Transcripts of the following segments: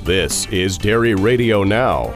This is Dairy Radio Now.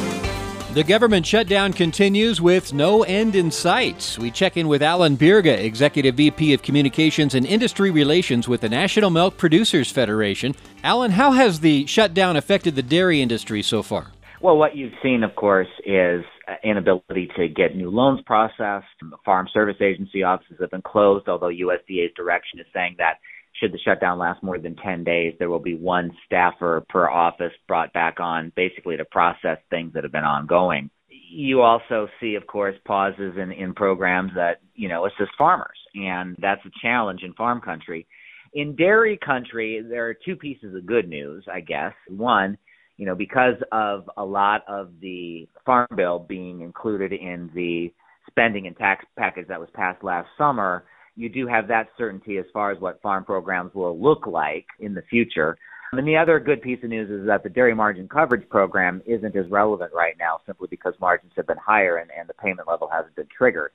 The government shutdown continues with no end in sight. We check in with Alan Birga, Executive VP of Communications and Industry Relations with the National Milk Producers Federation. Alan, how has the shutdown affected the dairy industry so far? Well, what you've seen, of course, is inability to get new loans processed. Farm Service Agency offices have been closed, although USDA's direction is saying that should the shutdown last more than 10 days, there will be one staffer per office brought back on basically to process things that have been ongoing. You also see, of course, pauses in programs that, assist farmers, and that's a challenge in farm country. In dairy country, there are two pieces of good news, I guess. One, because of a lot of the Farm Bill being included in the spending and tax package that was passed last summer, you do have that certainty as far as what farm programs will look like in the future. And the other good piece of news is that the Dairy Margin Coverage Program isn't as relevant right now simply because margins have been higher and the payment level hasn't been triggered.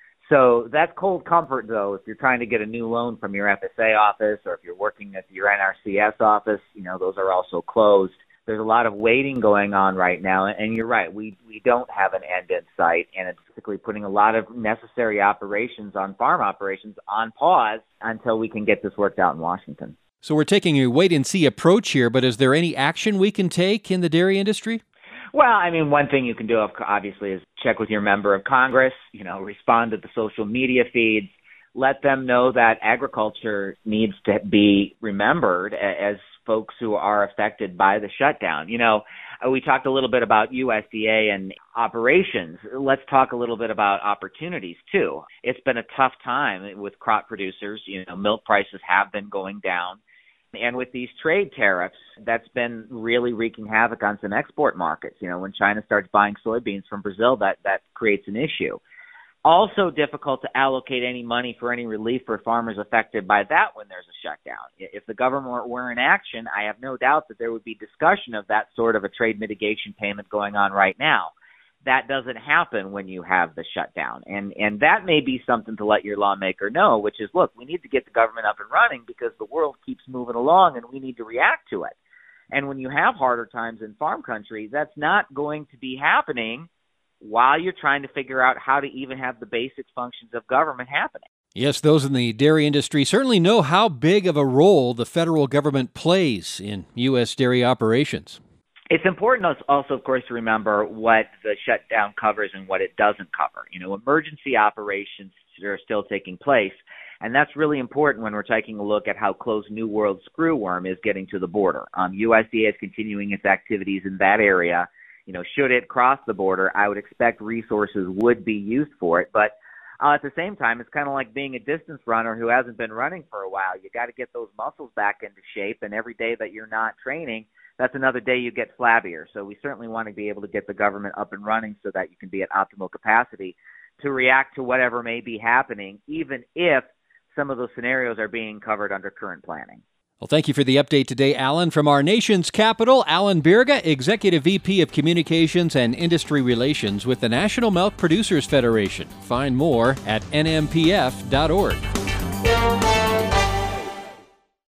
So that's cold comfort, though, if you're trying to get a new loan from your FSA office or if you're working at your NRCS office, those are also closed. There's a lot of waiting going on right now, and you're right, we don't have an end in sight, and it's basically putting a lot of necessary operations on farm operations on pause until we can get this worked out in Washington. So we're taking a wait-and-see approach here, but is there any action we can take in the dairy industry? Well, one thing you can do, obviously, is check with your member of Congress, respond to the social media feeds, let them know that agriculture needs to be remembered as folks who are affected by the shutdown. We talked a little bit about USDA and operations. Let's talk a little bit about opportunities, too. It's been a tough time with crop producers. Milk prices have been going down. And with these trade tariffs, that's been really wreaking havoc on some export markets. When China starts buying soybeans from Brazil, that creates an issue. Also difficult to allocate any money for any relief for farmers affected by that when there's a shutdown. If the government were in action, I have no doubt that there would be discussion of that sort of a trade mitigation payment going on right now. That doesn't happen when you have the shutdown. And that may be something to let your lawmaker know, which is, look, we need to get the government up and running because the world keeps moving along and we need to react to it. And when you have harder times in farm country, that's not going to be happening while you're trying to figure out how to even have the basic functions of government happening. Yes, those in the dairy industry certainly know how big of a role the federal government plays in U.S. dairy operations. It's important also, of course, to remember what the shutdown covers and what it doesn't cover. Emergency operations are still taking place, and that's really important when we're taking a look at how close New World screwworm is getting to the border. USDA is continuing its activities in that area. Should it cross the border, I would expect resources would be used for it. But at the same time, it's kind of like being a distance runner who hasn't been running for a while. You got to get those muscles back into shape, and every day that you're not training, that's another day you get flabbier. So we certainly want to be able to get the government up and running so that you can be at optimal capacity to react to whatever may be happening, even if some of those scenarios are being covered under current planning. Well, thank you for the update today, Alan. From our nation's capital, Alan Birga, Executive VP of Communications and Industry Relations with the National Milk Producers Federation. Find more at nmpf.org.